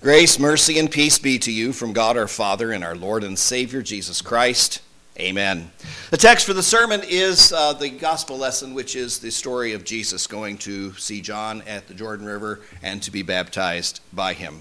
Grace, mercy, and peace be to you from God our Father and our Lord and Savior, Jesus Christ. Amen. The text for the sermon is the gospel lesson, which is the story of Jesus going to see John at the Jordan River and to be baptized by him.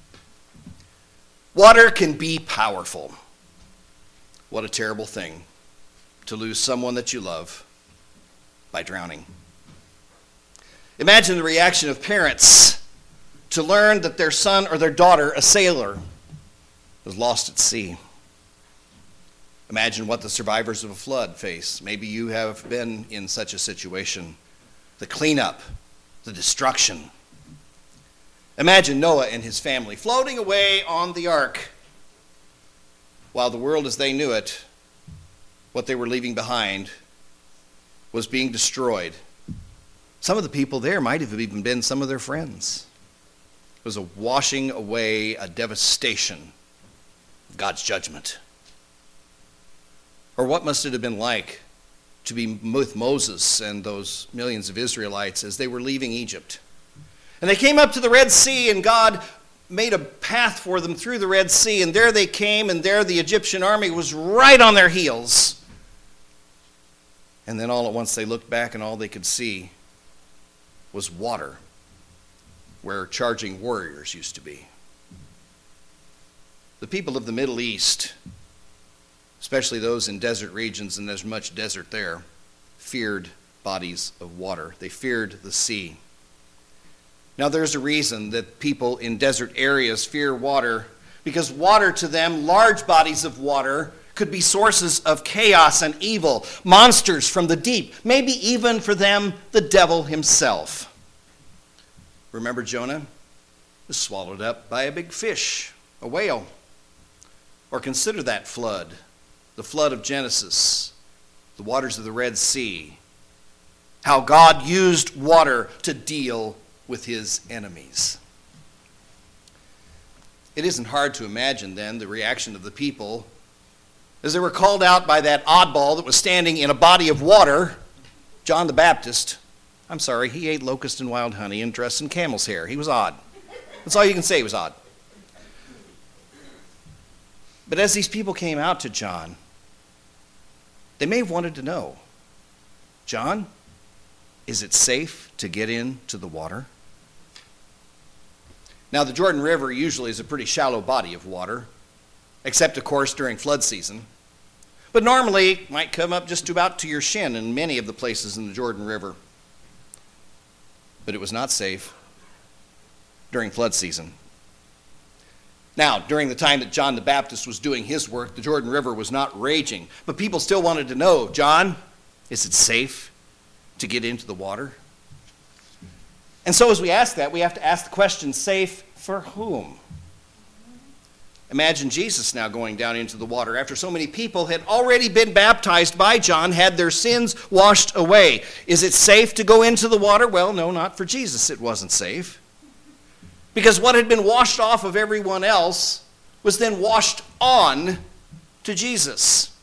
Water can be powerful. What a terrible thing to lose someone that you love by drowning. Imagine the reaction of parents to learn that their son or their daughter, a sailor, was lost at sea. Imagine what the survivors of a flood face. Maybe you have been in such a situation. The cleanup, the destruction. Imagine Noah and his family floating away on the ark while the world as they knew it, what they were leaving behind, was being destroyed. Some of the people there might have even been some of their friends. It was a washing away, a devastation of God's judgment. Or what must it have been like to be with Moses and those millions of Israelites as they were leaving Egypt? And they came up to the Red Sea, and God made a path for them through the Red Sea, and there they came, and there the Egyptian army was right on their heels. And then all at once they looked back, and all they could see was water, where charging warriors used to be. The people of the Middle East, especially those in desert regions, and there's much desert there, feared bodies of water. They feared the sea. Now there's a reason that people in desert areas fear water, because water to them, large bodies of water, could be sources of chaos and evil, monsters from the deep, maybe even for them, the devil himself. Remember Jonah was swallowed up by a big fish, a whale. Or consider that flood, the flood of Genesis, the waters of the Red Sea, how God used water to deal with his enemies. It isn't hard to imagine then the reaction of the people as they were called out by that oddball that was standing in a body of water, John the Baptist. I'm sorry, he ate locust and wild honey and dressed in camel's hair. He was odd. That's all you can say, he was odd. But as these people came out to John, they may have wanted to know, John, is it safe to get into the water? Now, the Jordan River usually is a pretty shallow body of water, except, of course, during flood season. But normally, it might come up just about to your shin in many of the places in the Jordan River. But it was not safe during flood season. Now, during the time that John the Baptist was doing his work, the Jordan River was not raging. But people still wanted to know, John, is it safe to get into the water? And so as we ask that, we have to ask the question, safe for whom? Imagine Jesus now going down into the water after so many people had already been baptized by John, had their sins washed away. Is it safe to go into the water? Well, no, not for Jesus. It wasn't safe. Because what had been washed off of everyone else was then washed on to Jesus.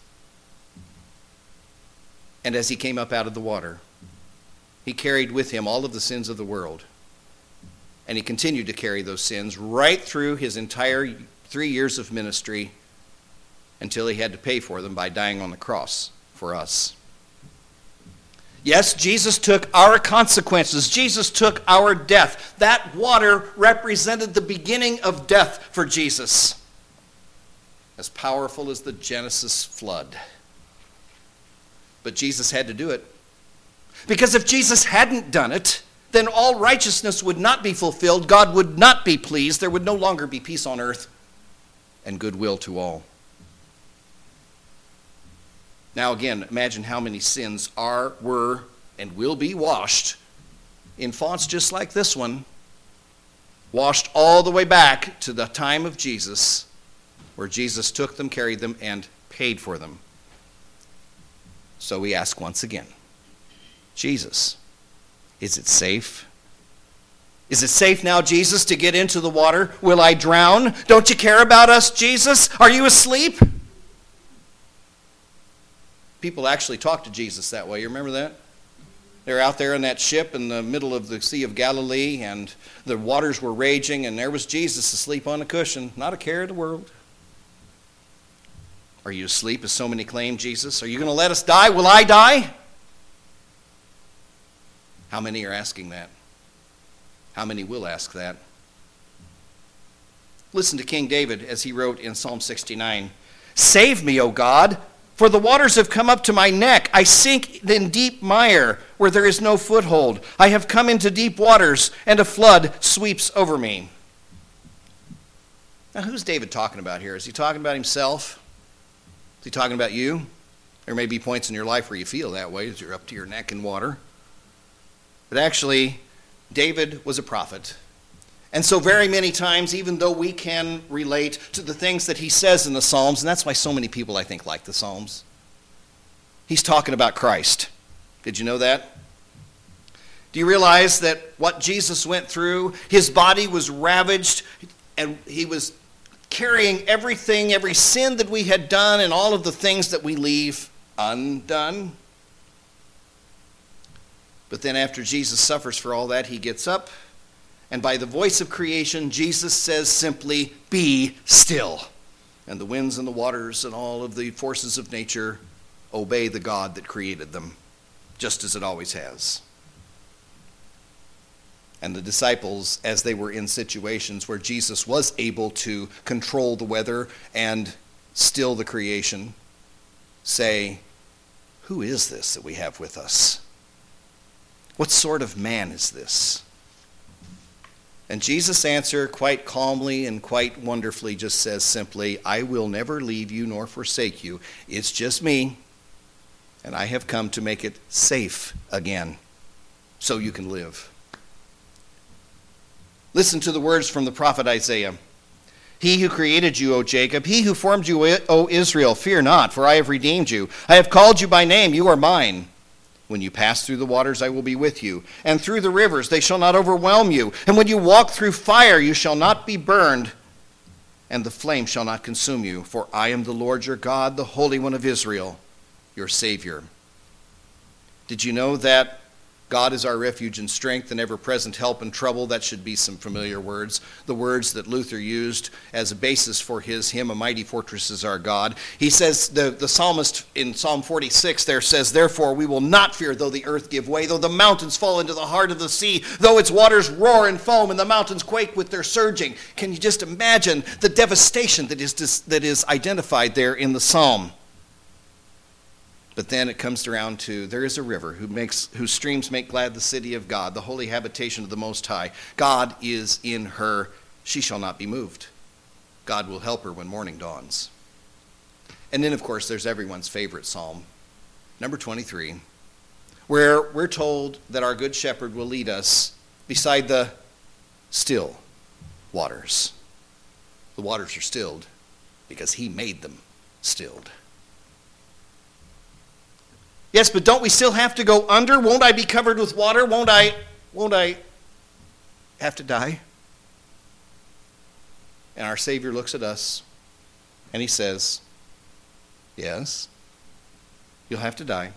And as he came up out of the water, he carried with him all of the sins of the world. And he continued to carry those sins right through his entire 3 years of ministry until he had to pay for them by dying on the cross for us. Yes, Jesus took our consequences. Jesus took our death. That water represented the beginning of death for Jesus, as powerful as the Genesis flood. But Jesus had to do it. Because if Jesus hadn't done it, then all righteousness would not be fulfilled. God would not be pleased. There would no longer be peace on earth and goodwill to all. Now again, imagine how many sins are, were, and will be washed in fonts just like this one, washed all the way back to the time of Jesus, where Jesus took them, carried them, and paid for them. So we ask once again, Jesus, is it safe? Is it safe now, Jesus, to get into the water? Will I drown? Don't you care about us, Jesus? Are you asleep? People actually talked to Jesus that way. You remember that? They're out there in that ship in the middle of the Sea of Galilee, and the waters were raging, and there was Jesus asleep on a cushion, not a care in the world. Are you asleep, as so many claim, Jesus? Are you going to let us die? Will I die? How many are asking that? How many will ask that? Listen to King David as he wrote in Psalm 69. Save me, O God, for the waters have come up to my neck. I sink in deep mire where there is no foothold. I have come into deep waters, and a flood sweeps over me. Now, who's David talking about here? Is he talking about himself? Is he talking about you? There may be points in your life where you feel that way, as you're up to your neck in water. But actually, David was a prophet. And so very many times, even though we can relate to the things that he says in the Psalms, and that's why so many people, I think, like the Psalms, he's talking about Christ. Did you know that? Do you realize that what Jesus went through, his body was ravaged, and he was carrying everything, every sin that we had done, and all of the things that we leave undone? But then after Jesus suffers for all that, he gets up, and by the voice of creation, Jesus says simply, be still. And the winds and the waters and all of the forces of nature obey the God that created them, just as it always has. And the disciples, as they were in situations where Jesus was able to control the weather and still the creation, say, who is this that we have with us? What sort of man is this? And Jesus' answer, quite calmly and quite wonderfully, just says simply, I will never leave you nor forsake you. It's just me, and I have come to make it safe again, so you can live. Listen to the words from the prophet Isaiah. He who created you, O Jacob, he who formed you, O Israel, fear not, for I have redeemed you. I have called you by name, you are mine. When you pass through the waters, I will be with you, and through the rivers, they shall not overwhelm you. And when you walk through fire, you shall not be burned, and the flame shall not consume you. For I am the Lord your God, the Holy One of Israel, your Savior. Did you know that God is our refuge and strength and ever-present help in trouble? That should be some familiar words. The words that Luther used as a basis for his hymn, A Mighty Fortress is Our God. He says, the psalmist in Psalm 46 there says, therefore we will not fear though the earth give way, though the mountains fall into the heart of the sea, though its waters roar and foam and the mountains quake with their surging. Can you just imagine the devastation that is identified there in the psalm? But then it comes around to, there is a river whose streams make glad the city of God, the holy habitation of the Most High. God is in her. She shall not be moved. God will help her when morning dawns. And then, of course, there's everyone's favorite psalm, number 23, where we're told that our good shepherd will lead us beside the still waters. The waters are stilled because he made them stilled. Yes, but don't we still have to go under? Won't I be covered with water? Won't I have to die? And our Savior looks at us and he says, yes, you'll have to die.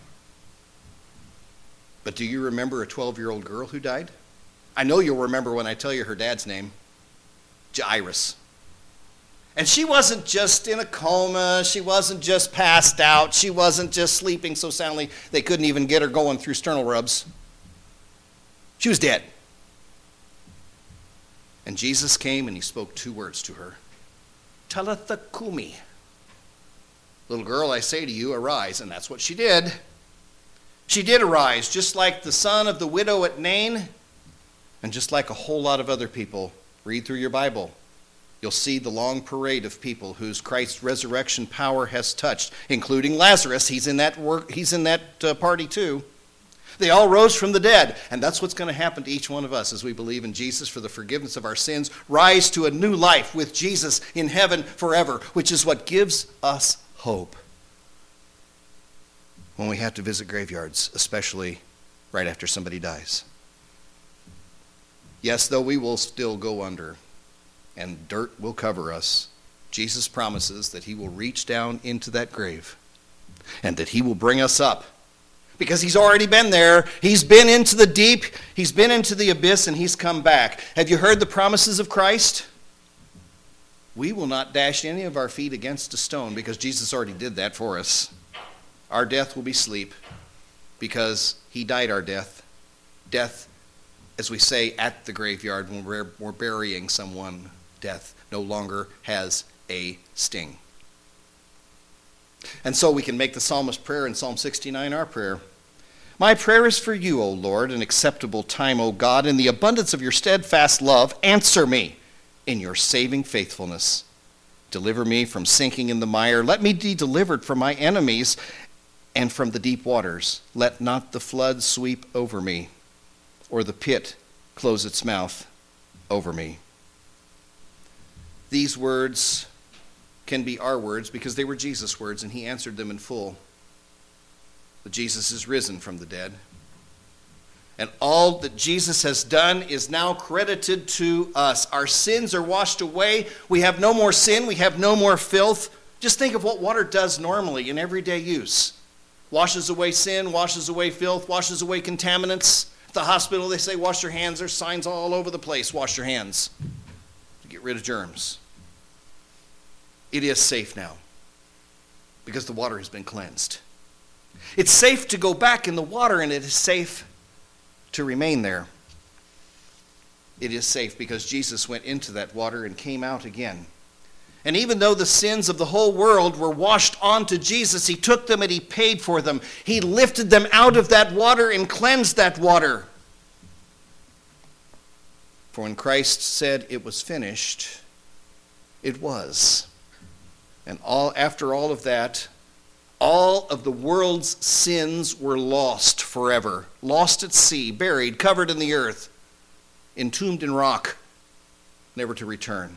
But do you remember a 12-year-old girl who died? I know you'll remember when I tell you her dad's name, Jairus. And she wasn't just in a coma. She wasn't just passed out. She wasn't just sleeping so soundly they couldn't even get her going through sternal rubs. She was dead. And Jesus came and he spoke 2 words to her. Talitha kumi. Little girl, I say to you, arise. And that's what she did. She did arise, just like the son of the widow at Nain, and just like a whole lot of other people. Read through your Bible. You'll see the long parade of people whose Christ's resurrection power has touched, including Lazarus. He's in that party too. They all rose from the dead, and that's what's going to happen to each one of us as we believe in Jesus for the forgiveness of our sins, rise to a new life with Jesus in heaven forever, which is what gives us hope when we have to visit graveyards, especially right after somebody dies. Yes, though we will still go under, and dirt will cover us, Jesus promises that he will reach down into that grave and that he will bring us up because he's already been there. He's been into the deep, he's been into the abyss, and he's come back. Have you heard the promises of Christ? We will not dash any of our feet against a stone, because Jesus already did that for us. Our death will be sleep, because he died our death. Death, as we say at the graveyard when we're burying someone, death no longer has a sting. And so we can make the psalmist prayer in Psalm 69 our prayer. My prayer is for you, O Lord, an acceptable time, O God. In the abundance of your steadfast love, answer me in your saving faithfulness. Deliver me from sinking in the mire. Let me be delivered from my enemies and from the deep waters. Let not the flood sweep over me, or the pit close its mouth over me. These words can be our words because they were Jesus' words, and he answered them in full. But Jesus is risen from the dead. And all that Jesus has done is now credited to us. Our sins are washed away. We have no more sin. We have no more filth. Just think of what water does normally in everyday use. Washes away sin, washes away filth, washes away contaminants. At the hospital, they say, wash your hands. There's signs all over the place, wash your hands, to get rid of germs. It is safe now because the water has been cleansed. It's safe to go back in the water, and it is safe to remain there. It is safe because Jesus went into that water and came out again. And even though the sins of the whole world were washed onto Jesus, he took them and he paid for them. He lifted them out of that water and cleansed that water. For when Christ said it was finished, it was. And after all of that, all of the world's sins were lost forever. Lost at sea, buried, covered in the earth, entombed in rock, never to return.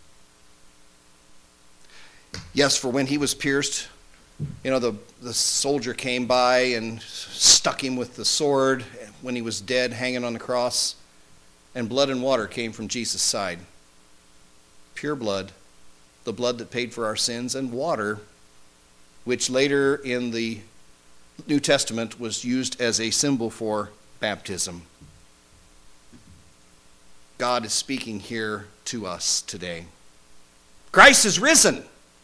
Yes, for when he was pierced, the soldier came by and stuck him with the sword when he was dead, hanging on the cross, and blood and water came from Jesus' side. Pure blood, the blood that paid for our sins, and water, which later in the New Testament was used as a symbol for baptism. God is speaking here to us today. Christ is risen.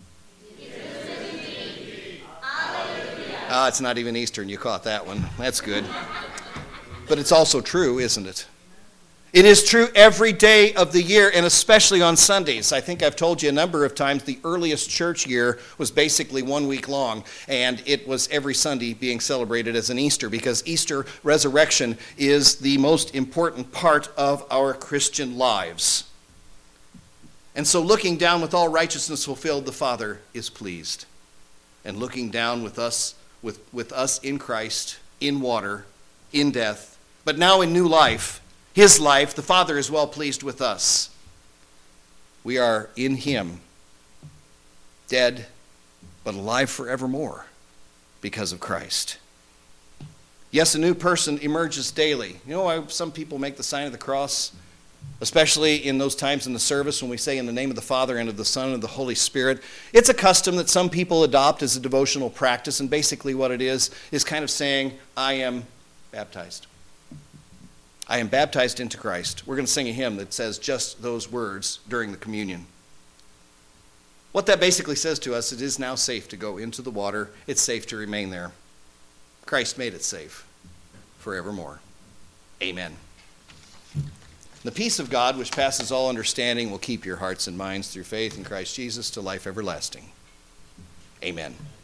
It's not even Easter, and you caught that one. That's good. But it's also true, isn't it? It is true every day of the year, and especially on Sundays. I think I've told you a number of times the earliest church year was basically 1 week long, and it was every Sunday being celebrated as an Easter, because Easter resurrection is the most important part of our Christian lives. And so looking down with all righteousness fulfilled, the Father is pleased. And looking down with us in Christ, in water, in death, but now in new life, his life, the Father is well pleased with us. We are in him, dead, but alive forevermore because of Christ. Yes, a new person emerges daily. You know why some people make the sign of the cross? Especially in those times in the service when we say in the name of the Father and of the Son and of the Holy Spirit. It's a custom that some people adopt as a devotional practice, and basically what it is kind of saying, I am baptized. I am baptized into Christ. We're going to sing a hymn that says just those words during the communion. What that basically says to us, it is now safe to go into the water. It's safe to remain there. Christ made it safe forevermore. Amen. The peace of God, which passes all understanding, will keep your hearts and minds through faith in Christ Jesus to life everlasting. Amen.